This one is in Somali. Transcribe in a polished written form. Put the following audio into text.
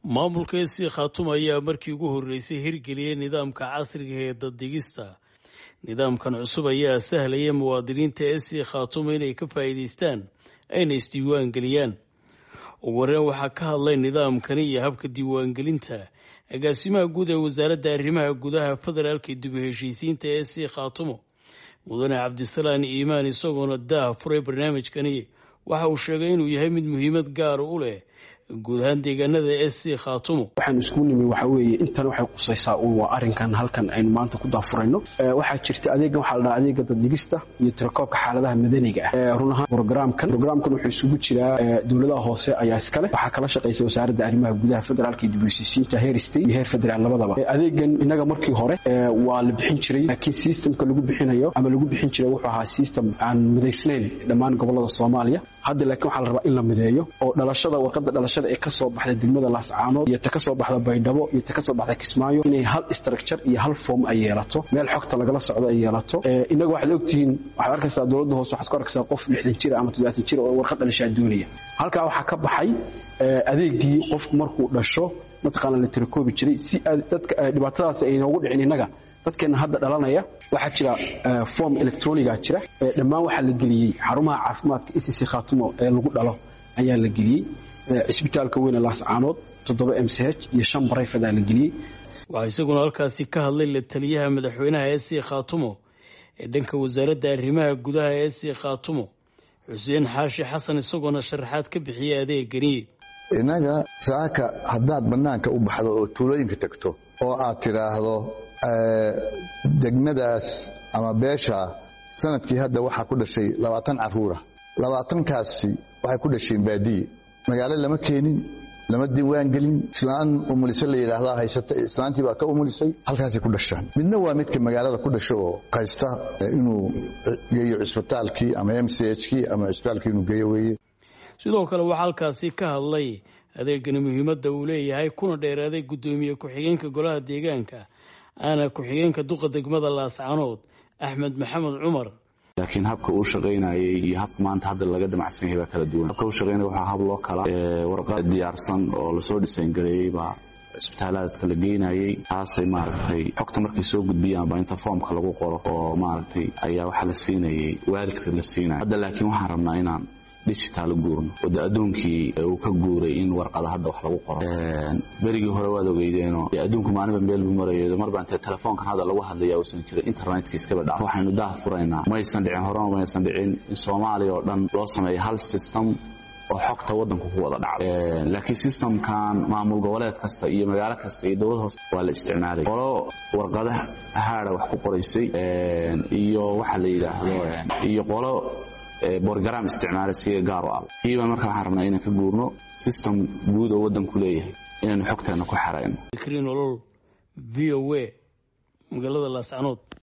maamulka SC Khaatumo ayaa markii ugu horeysay hirgeliyay nidaamka casriga ee daddigista. Nidaamkan cusub ayaa sahlaya muwaadiniinta SC Khaatumo inay ka faa'iideystaan ayna isdiiwaan geliyaan. Ugu horreyn waxaa ka hadlay nidaamkani iyo habka diiwaangelinta agaasimaha guud ee wasaaradda arrimaha gudaha federaalka dib u heshiisiinta SC Khaatumo mudane Cabdisalaan Iimaan isagoona furay barnaamijkani waxa uu sheegay inuu yahay mid muhiimad gaar u leh guud ahaan deegaanada SC Khaatumo. waxaan isku nimi waxa weeye intan waxay qusaysaa waa arinkan halkan aynu maanta ku daafurayno. waxa jirta adeegan waxa la dhahaa adeega daddigista iyo tirakoobka xaaladaha madaniga ah. run ahaan programkan wuxuu isugu jiraa dawladaha hoose ayaa iskale waxa kala shaqeysay wasaaradda arrimaha gudaha federaalka dib u heshiisiinta heer state iyo heer federaal labadaba. adeegan inaga markii hore waa la bixin jiray laakiin systemka lagu bixinayo ama lagu bixin jiray wuxuu ahaa system aan midaysnayn dhammaan gobolada Soomaaliya. hadda laakiin waxa la rabaa in la mideeyo oo dhalashada warqadda dhalashada ee ka soo baxday degmada Laascaanood iyo ka soo baxda Baydhabo iyo ka soo baxda Kismaayo inay hal structure iyo hal form ay yeelato meel xogta lagala socdo ay yeelato. inaga waxaad ogtihiin waxaad arkaysaa dawladda hoose waxaad ku arkaysaa qof 60 jir ama 70 jir oo warqad dhalasho doonaya. halka waxa ka baxay adeegii qofku markuu dhasho mataqaana la tirakoobi jiray si dadka dhibaatadaas ay noogu dhicin inaga dadkeena hadda dhalanaya waxa jira form electronic ah jira dhammaan waxa la geliyay xarumaha caafimaadka SC Khaatumo ee lagu dhalo ayaa la geliyay isbitaalka weyn ee Laascaanood 7 MCH iyo 5 barayfada la geliyay. waxa isaguna halkaasi ka hadlay la taliyaha madaxweynaha SC Khaatumo ee dhanka wasaaradda arrimaha gudaha ee SC Khaatumo Xuseen Xaashi Xasan isagoona sharaxaad ka bixiyay adeegani. inaga saaka haddaad banaanka u baxdo oo tuulooyinka tagto oo aad tiraahdo degmadaas ama beesha sanadkii hadda waxa ku dhashay 20 caruura 20kaasi waxay ku dhasheen baadiye magaalo lama keenin lama diiwaan gelin islaan umulisay la yiraahdo haysata islaantii baa ka umulisay halkaasay ku dhashaan. midna waa midka magaalada ku dhasho oo qaysta inuu geeyo isbitaalkii ama MCH-kii ama isbitaalkii inuu geeyo weeye. sidoo kale waxa halkaasi ka hadlay adeegani muhiimadda uu leeyahay kuna dheeraaday gudoomiye ku-xigeenka golaha deegaanka ana ku-xigeenka duqa degmada Laascaanood Axmed Maxamed Cumar. laakiin habka uu shaqeynayay iyo habka maanta hadda laga damacsan yahay kala duwan. habka uu shaqeynayay waxa hab loo kala warqad diyaarsan oo la soo dhisayn gareeyay ba isbitaalada kala geynayay taasay maaragtay xogta markay soo gudbiyaan baa inta foomka lagu qoro oo maaragtay ayaa waxa la siinayay waalidka la siinay. hadda laakiin waxaan rabnaa inaan digital guurno wada adduunkii uu ka guuray in warqada hadda wax lagu qoro. berigii hore waad ogeydeenoo adduunku maalinba meel buu marayo marba inta telefoonkan hadda lagu hadlayaa uusan jirin internetka iska badhaa. waxaynu furaynaa maysan dhicin horena maysan dhicin in Soomaaliya oo dhan loo sameeyo hal system oo xogta wadanku ku wada dhacdo. laakiin systemkan maamul goboleed kasta iyo magaalo kasta iyo dawlad hoose waa la isticmaalay. qolo warqadaha haada wax ku qoraysay iyo waxa la yiraahdo iyo qolo program isticmaalay gaar ah. kiiba marka waxaan rabnaa inaan ka guurno system guud oo wadanku leeyahay inaan xogtana ku xareyno. fikrin olol VOA magaalada Laascaanood.